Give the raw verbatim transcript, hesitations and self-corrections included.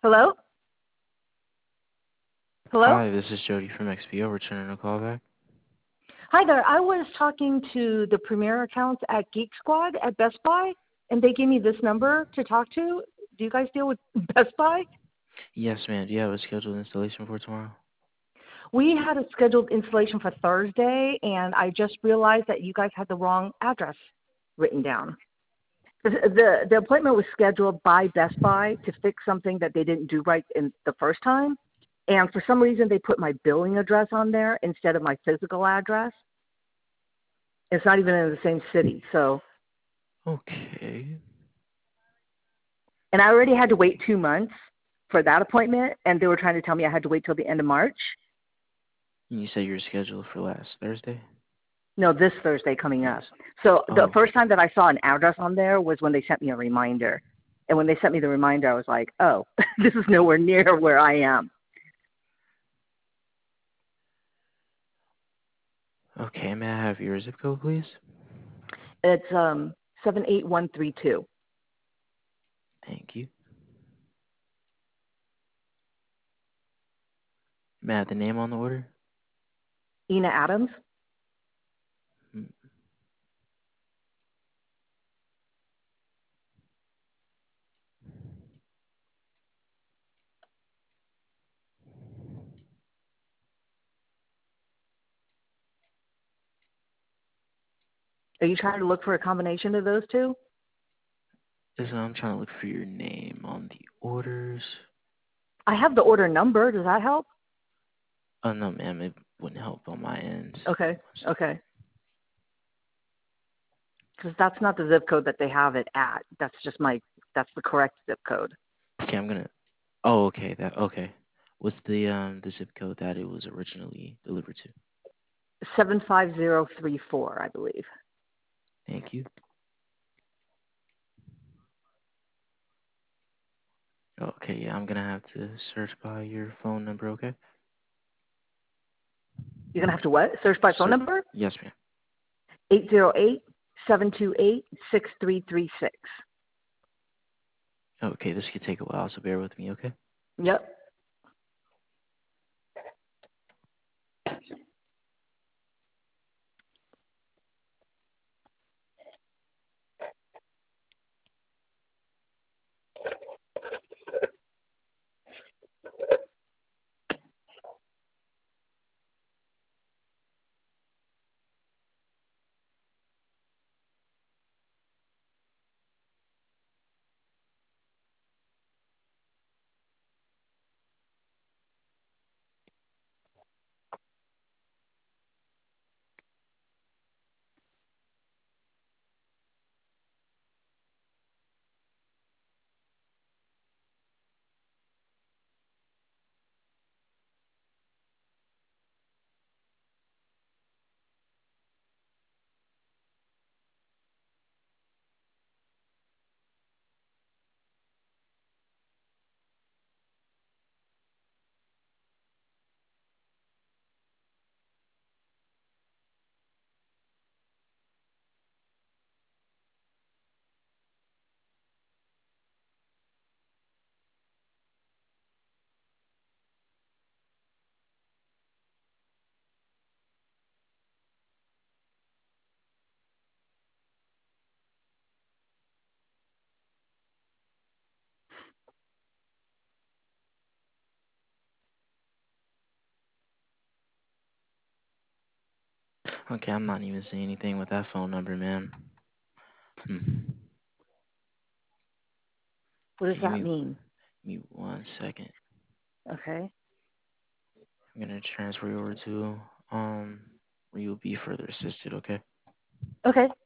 Hello? Hello? Hi, this is Jody from X P O, returning a call back. Hi there. I was talking to the Premier accounts at Geek Squad at Best Buy, and they gave me this number to talk to. Do you guys deal with Best Buy? Yes, ma'am. Do you have a scheduled installation for tomorrow? We had a scheduled installation for Thursday, and I just realized that you guys had the wrong address written down. The, the, the appointment was scheduled by Best Buy to fix something that they didn't do right in the first time, and for some reason they put my billing address on there instead of my physical address. It's not even in the same city, so. Okay. And I already had to wait two months for that appointment, and they were trying to tell me I had to wait till the end of March. And you said you were scheduled for last Thursday? No, this Thursday coming Yes. up. So the Oh, first time that I saw an address on there was when they sent me a reminder. And when they sent me the reminder, I was like, oh, this is nowhere near where I am. okay. May I have your zip code, please? It's um seven eight one three two. Thank you. May I have the name on the order? Ina Adams? Hmm. Are you trying to look for a combination of those two? Listen, I'm trying to look for your name on the orders. I have the order number. Does that help? Oh, no, ma'am. It wouldn't help on my end. Okay, okay. Because that's not the zip code that they have it at. That's just my, that's the correct zip code. Okay, I'm gonna. Oh, okay. That okay. What's the um the zip code that it was originally delivered to? seven five zero three four, I believe. Thank you. Okay, yeah, I'm gonna have to search by your phone number. Okay. You're going to have to what? Search by phone Sir. number? Yes, ma'am. eight zero eight, seven two eight, six three three six. Okay, this could take a while, so bear with me, okay? Yep. Okay, I'm not even seeing anything with that phone number, ma'am. Hmm. What does Okay, give that me, mean? give me one second. Okay. I'm gonna transfer you over to um where you'll be further assisted, okay? Okay.